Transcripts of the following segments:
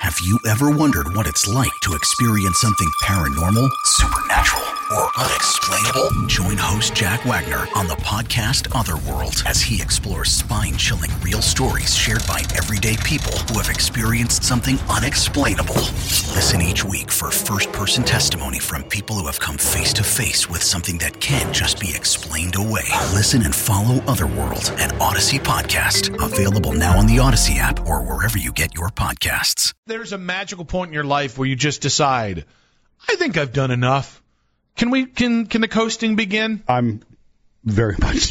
Have you ever wondered what it's like to experience something paranormal, supernatural, or unexplainable? Join host Jack Wagner on the podcast Otherworld as he explores spine-chilling real stories shared by everyday people who have experienced something unexplainable. Listen each week for first-person testimony from people who have come face-to-face with something that can't just be explained away. Listen and follow Otherworld, an Odyssey podcast. Available now on the Odyssey app or wherever you get your podcasts. There's a magical point in your life where you just decide, I think I've done enough. Can the coasting begin? I'm very much.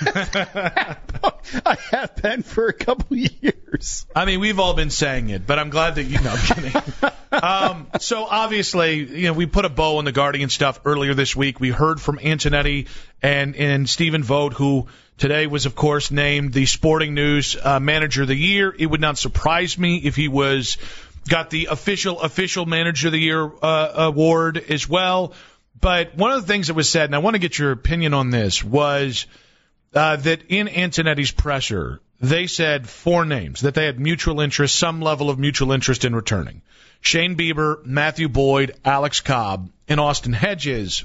I have been for a couple years. I mean, we've all been saying it, but I'm glad that you know. I'm kidding. So obviously, we put a bow on the Guardian stuff earlier this week. We heard from Antonetti and Stephen Vogt, who today was, of course, named the Sporting News Manager of the Year. It would not surprise me if he got the official Manager of the Year award as well. But one of the things that was said, and I want to get your opinion on this, was that in Antonetti's presser, they said 4 names, that they had mutual interest, some level of mutual interest in returning. Shane Bieber, Matthew Boyd, Alex Cobb, and Austin Hedges.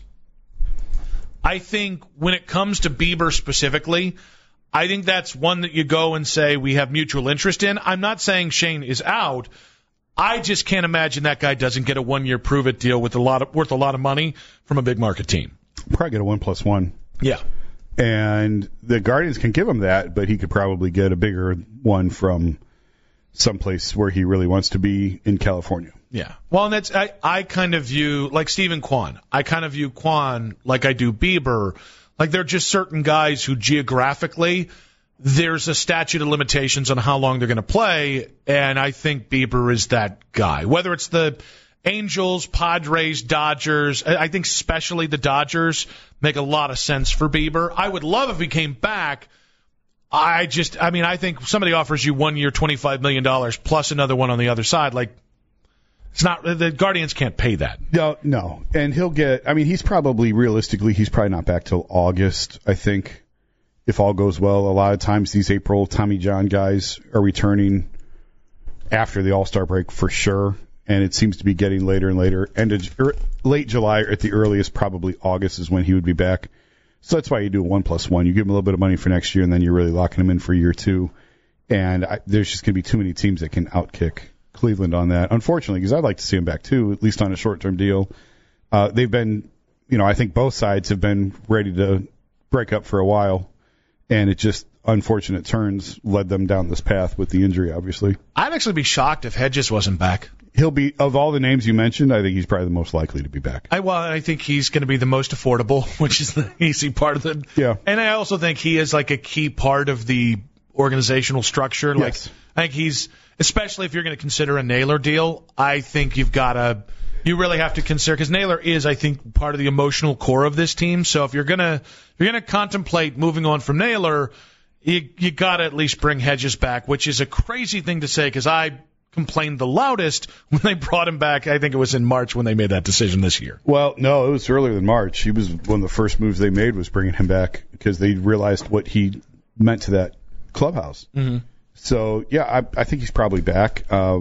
I think when it comes to Bieber specifically, I think that's one that you go and say we have mutual interest in. I'm not saying Shane is out. I just can't imagine that guy doesn't get a 1-year prove-it deal worth a lot of money from a big market team. Probably get a 1+1. Yeah. And the Guardians can give him that, but he could probably get a bigger one from someplace where he really wants to be in California. Yeah. Well, and that's I kind of view, like Stephen Kwan, I kind of view Kwan like I do Bieber. Like they're just certain guys who geographically there's a statute of limitations on how long they're going to play, and I think Bieber is that guy. Whether it's the Angels, Padres, Dodgers, I think especially the Dodgers make a lot of sense for Bieber. I would love if he came back. I think somebody offers you 1 year, $25 million plus another one on the other side. Like, it's not, the Guardians can't pay that. No. And he'll get, he's probably not back till August, I think. If all goes well, a lot of times these April Tommy John guys are returning after the All-Star break for sure, and it seems to be getting later and later. Late July or at the earliest, probably August is when he would be back. So that's why you do a 1+1. You give him a little bit of money for next year, and then you're really locking him in for year 2. And there's just going to be too many teams that can outkick Cleveland on that, unfortunately, because I'd like to see him back too, at least on a short-term deal. They've been, I think both sides have been ready to break up for a while. And it just, unfortunate turns led them down this path with the injury, obviously. I'd actually be shocked if Hedges wasn't back. He'll be, of all the names you mentioned, I think he's probably the most likely to be back. I think he's going to be the most affordable, which is the easy part of it. Yeah. And I also think he is like a key part of the organizational structure. Like, yes. I think he's, especially if you're going to consider a Naylor deal, I think you really have to consider, because Naylor is, I think, part of the emotional core of this team. So if you're gonna contemplate moving on from Naylor, you got to at least bring Hedges back, which is a crazy thing to say because I complained the loudest when they brought him back. I think it was in March when they made that decision this year. Well, no, it was earlier than March. He was one of the first moves they made was bringing him back because they realized what he meant to that clubhouse. Mm-hmm. So yeah, I think he's probably back.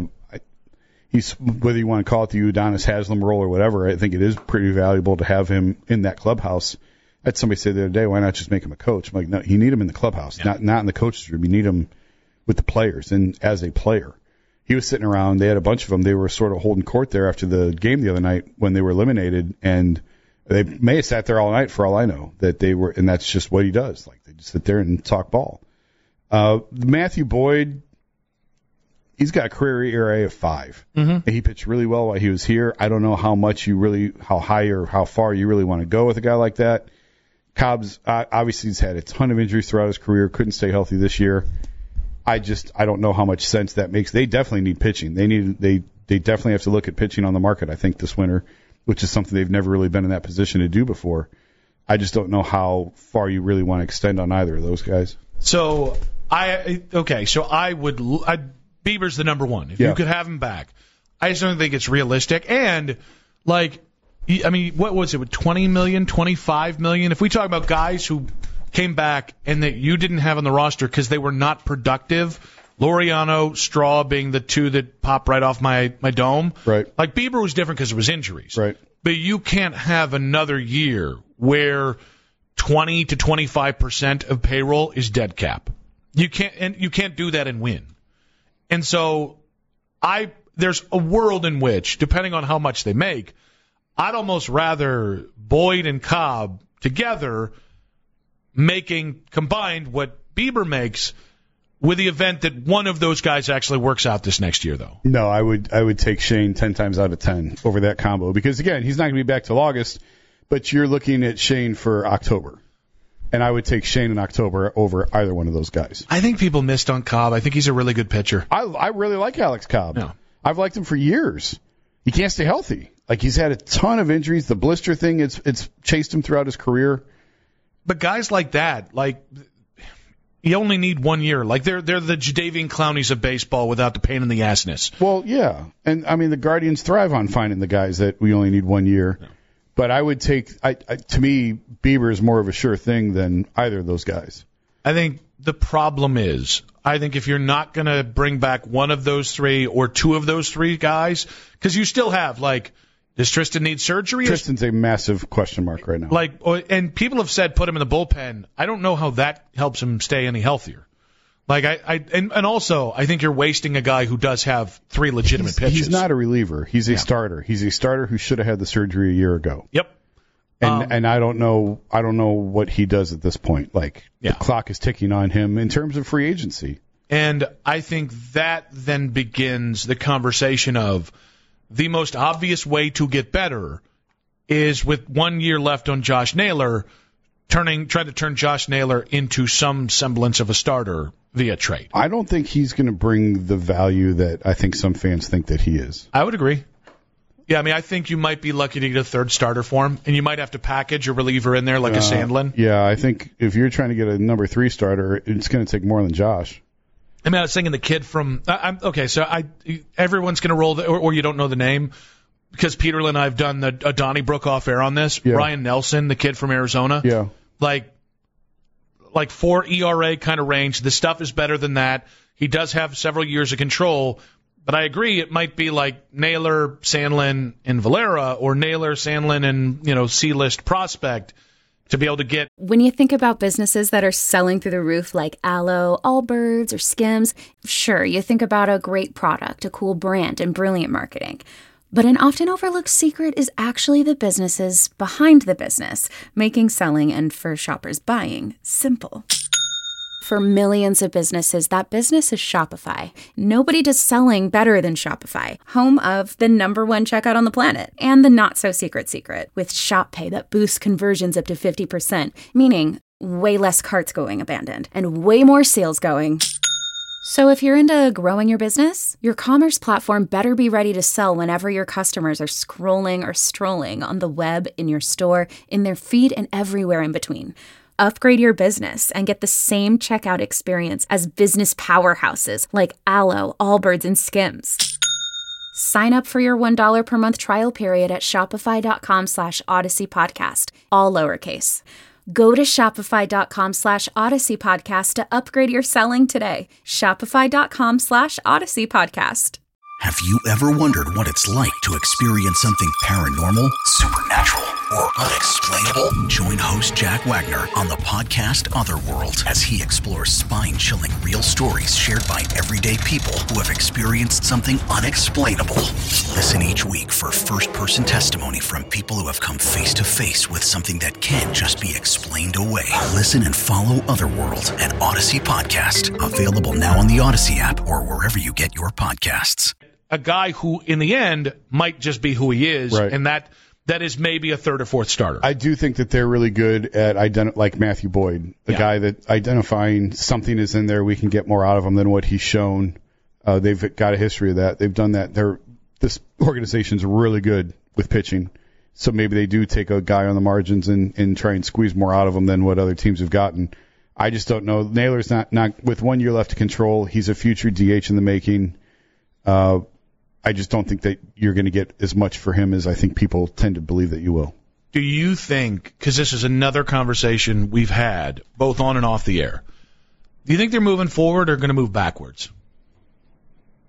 He's, whether you want to call it the Udonis Haslem role or whatever, I think it is pretty valuable to have him in that clubhouse. I had somebody say the other day, why not just make him a coach? I'm like, no, you need him in the clubhouse, not in the coach's room. You need him with the players and as a player. He was sitting around. They had a bunch of them. They were sort of holding court there after the game the other night when they were eliminated, and they may have sat there all night for all I know. And that's just what he does. Like they just sit there and talk ball. Matthew Boyd. He's got a career ERA of 5. Mm-hmm. And he pitched really well while he was here. I don't know how high or how far you really want to go with a guy like that. Cobb's obviously he's had a ton of injuries throughout his career. Couldn't stay healthy this year. I don't know how much sense that makes. They definitely need pitching. They definitely have to look at pitching on the market, I think, this winter, which is something they've never really been in that position to do before. I just don't know how far you really want to extend on either of those guys. So Bieber's the number one. If you could have him back, I just don't think it's realistic. And, what was it, 20 million, 25 million? If we talk about guys who came back and that you didn't have on the roster because they were not productive Laureano, Straw being the two that pop right off my dome. Right. Like Bieber was different because of his injuries. Right. But you can't have another year where 20 to 25% of payroll is dead cap. You can't do that and win. And so there's a world in which, depending on how much they make, I'd almost rather Boyd and Cobb together making combined what Bieber makes, with the event that one of those guys actually works out this next year, though. No, I would take Shane 10 times out of 10 over that combo because, again, he's not going to be back till August, but you're looking at Shane for October. And I would take Shane in October over either one of those guys. I think people missed on Cobb. I think he's a really good pitcher. I really like Alex Cobb. Yeah. I've liked him for years. He can't stay healthy. Like, he's had a ton of injuries. The blister thing, it's chased him throughout his career. But guys like that, like, you only need 1 year. Like, they're the Jadeveon Clowneys of baseball without the pain in the assness. Well, yeah. And, I mean, the Guardians thrive on finding the guys that we only need 1 year. Yeah. But I would take, to me, Bieber is more of a sure thing than either of those guys. I think the problem is, I think if you're not going to bring back one of those three or two of those three guys, because you still have, like, does Tristan need surgery? Tristan's a massive question mark right now. Like, and people have said put him in the bullpen. I don't know how that helps him stay any healthier. Like, and also, I think you're wasting a guy who does have three legitimate pitches. He's not a reliever. He's a starter. He's a starter who should have had the surgery a year ago. Yep. And I don't know what he does at this point. Like, the clock is ticking on him in terms of free agency. And I think that then begins the conversation of the most obvious way to get better is with 1 year left on Josh Naylor, trying to turn Josh Naylor into some semblance of a starter via trade. I don't think he's going to bring the value that I think some fans think that he is. I would agree. Yeah, I mean, I think you might be lucky to get a third starter for him, and you might have to package a reliever in there like a Sandlin. Yeah, I think if you're trying to get a number 3 starter, it's going to take more than Josh. I mean, I was thinking the kid from everyone's going to roll, or you don't know the name, because Peterlin and I have done a Donnybrook off air on this. Yeah. Ryan Nelson, the kid from Arizona. Yeah. Like 4 ERA kind of range. The stuff is better than that. He does have several years of control, but I agree it might be like Naylor, Sandlin, and Valera, or Naylor, Sandlin, and C-list prospect to be able to get. When you think about businesses that are selling through the roof like Aloe, Allbirds, or Skims, sure, you think about a great product, a cool brand, and brilliant marketing. But an often overlooked secret is actually the businesses behind the business, making selling and, for shoppers, buying simple. For millions of businesses, that business is Shopify. Nobody does selling better than Shopify, home of the #1 checkout on the planet, and the not-so-secret secret, with Shop Pay that boosts conversions up to 50%, meaning way less carts going abandoned, and way more sales going. So if you're into growing your business, your commerce platform better be ready to sell whenever your customers are scrolling or strolling on the web, in your store, in their feed, and everywhere in between. Upgrade your business and get the same checkout experience as business powerhouses like Aloe, Allbirds, and Skims. Sign up for your $1 per month trial period at shopify.com/Odyssey Podcast, all lowercase. Go to shopify.com/Odyssey Podcast to upgrade your selling today. Shopify.com/Odyssey Podcast. Have you ever wondered what it's like to experience something paranormal, supernatural, or unexplainable? Join host Jack Wagner on the podcast Otherworld as he explores spine-chilling real stories shared by everyday people who have experienced something unexplainable. Listen each week for first-person testimony from people who have come face-to-face with something that can't just be explained away. Listen and follow Otherworld at Odyssey Podcast. Available now on the Odyssey app or wherever you get your podcasts. A guy who, in the end, might just be who he is, right. And that is maybe a third or fourth starter. I do think that they're really good at like Matthew Boyd, the guy that identifying something is in there, we can get more out of him than what he's shown. They've got a history of that. They've done that. This organization's really good with pitching, so maybe they do take a guy on the margins and try and squeeze more out of him than what other teams have gotten. I just don't know. Naylor's not with 1 year left to control. He's a future DH in the making. I just don't think that you're going to get as much for him as I think people tend to believe that you will. Do you think, because this is another conversation we've had, both on and off the air, do you think they're moving forward or going to move backwards?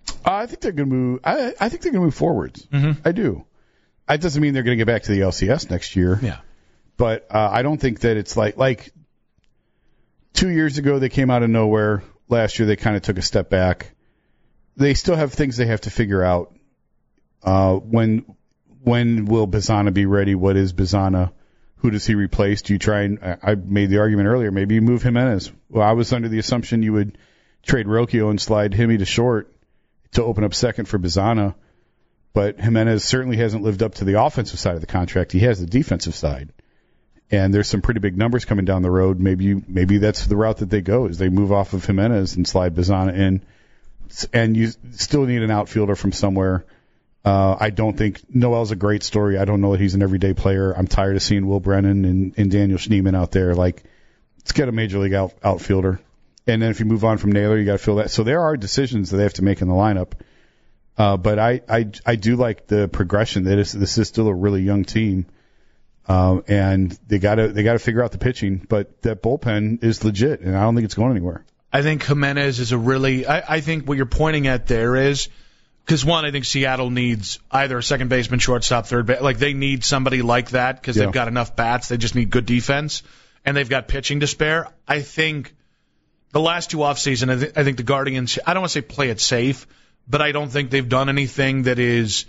I think they're going to move. I think they're going to move forwards. I do. That doesn't mean they're going to get back to the LCS next year. Yeah. But I don't think that it's like 2 years ago they came out of nowhere. Last year they kind of took a step back. They still have things they have to figure out. When will Bazana be ready? What is Bazana? Who does he replace? Do you try and I made the argument earlier, maybe you move Jimenez. Well, I was under the assumption you would trade Rocchio and slide Himi to short to open up second for Bazana. But Jimenez certainly hasn't lived up to the offensive side of the contract. He has the defensive side. And there's some pretty big numbers coming down the road. Maybe that's the route that they go, is they move off of Jimenez and slide Bazana in. And you still need an outfielder from somewhere. I don't think Noel's a great story. I don't know that he's an everyday player. I'm tired of seeing Will Brennan and Daniel Schneemann out there. Like, let's get a major league outfielder. And then if you move on from Naylor, you got to fill that. So there are decisions that they have to make in the lineup. But I do like the progression. This is still a really young team. And they gotta figure out the pitching, but that bullpen is legit, and I don't think it's going anywhere. I think Jimenez is I think what you're pointing at there is, because one, I think Seattle needs either a second baseman, shortstop, third base. Like, they need somebody like that because they've got enough bats. They just need good defense, and they've got pitching to spare. I think the last two offseason, I think the Guardians, I don't want to say play it safe, but I don't think they've done anything that is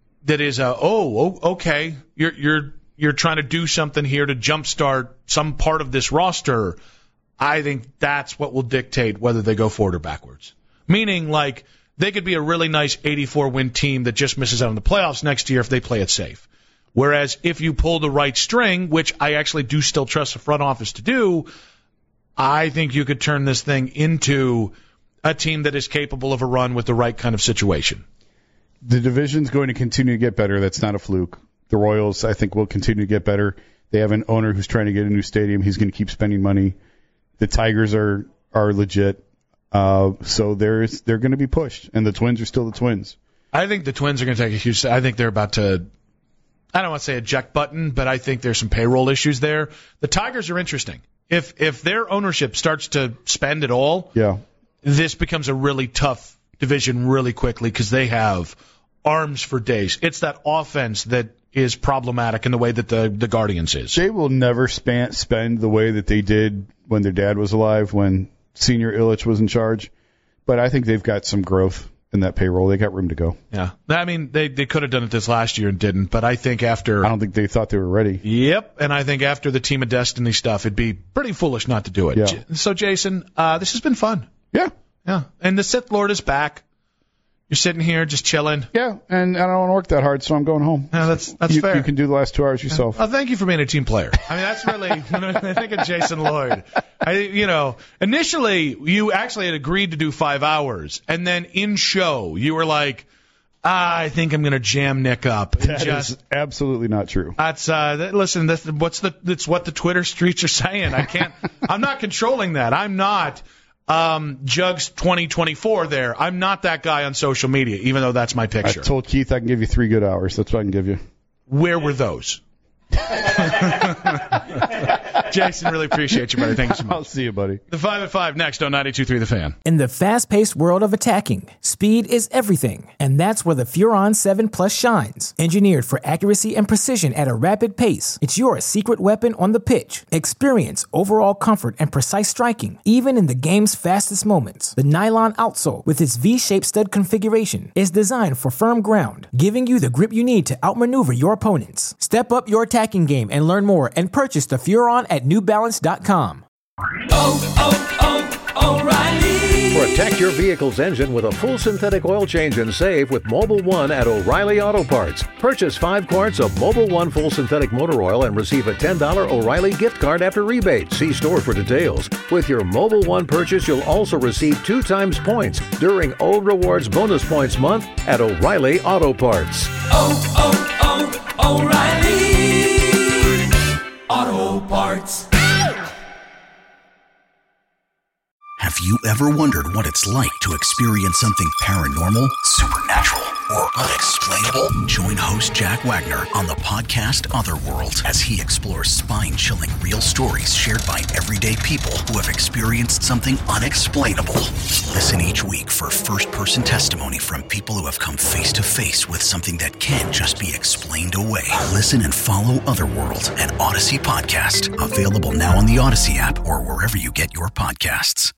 okay, you're trying to do something here to jumpstart some part of this roster. I think that's what will dictate whether they go forward or backwards. Meaning, like, they could be a really nice 84-win team that just misses out on the playoffs next year if they play it safe. Whereas if you pull the right string, which I actually do still trust the front office to do, I think you could turn this thing into a team that is capable of a run with the right kind of situation. The division's going to continue to get better. That's not a fluke. The Royals, I think, will continue to get better. They have an owner who's trying to get a new stadium. He's going to keep spending money. The Tigers are legit. So they're going to be pushed, and the Twins are still the Twins. I think the Twins are going to take a huge. I think they're about to. I don't want to say eject button, but I think there's some payroll issues there. The Tigers are interesting. If their ownership starts to spend at all, this becomes a really tough division really quickly because they have arms for days. It's that offense that is problematic in the way that the Guardians is. They will never spend the way that they did when their dad was alive, when Senior Illich was in charge. But I think they've got some growth in that payroll. They got room to go. Yeah. I mean, they could have done it this last year and didn't, but I think after... I don't think they thought they were ready. Yep, and I think after the Team of Destiny stuff, it'd be pretty foolish not to do it. Yeah. So, Jason, this has been fun. Yeah. Yeah. And the Sith Lord is back. You're sitting here just chilling. Yeah, and I don't want to work that hard, so I'm going home. Yeah, that's fair. You can do the last 2 hours yourself. Well, thank you for being a team player. I mean, that's really, when I think of Jason Lloyd, initially you actually had agreed to do 5 hours, and then in show you were like, I think I'm going to jam Nick up. That is absolutely not true. That's listen. That's what the Twitter streets are saying. I'm not controlling that. I'm not. Jugs 2024 there. I'm not that guy on social media, even though that's my picture. I told Keith I can give you 3 good hours. That's what I can give you. Where were those? Jason, really appreciate you, buddy. Thank you so much. I'll see you, buddy. The 5 at 5 next on 92.3 The Fan. In the fast-paced world of attacking, speed is everything, and that's where the Furon 7 Plus shines. Engineered for accuracy and precision at a rapid pace, it's your secret weapon on the pitch. Experience overall comfort and precise striking, even in the game's fastest moments. The nylon outsole, with its V-shaped stud configuration, is designed for firm ground, giving you the grip you need to outmaneuver your opponents. Step up your attacking game and learn more and purchase the Furon at NewBalance.com. O'Reilly. Protect your vehicle's engine with a full synthetic oil change and save with Mobil 1 at O'Reilly Auto Parts. Purchase 5 quarts of Mobil 1 full synthetic motor oil and receive a $10 O'Reilly gift card after rebate. See store for details. With your Mobil 1 purchase, you'll also receive 2 times points during O Rewards Bonus Points Month at O'Reilly Auto Parts. O'Reilly Auto Parts. Have you ever wondered what it's like to experience something paranormal, supernatural, or unexplainable? unexplainable? Join host Jack Wagner on the podcast Otherworld as he explores spine-chilling real stories shared by everyday people who have experienced something unexplainable. Listen each week for first-person testimony from people who have come face-to-face with something that can't just be explained away. Listen and follow Otherworld, an Odyssey podcast. Available now on the Odyssey app or wherever you get your podcasts.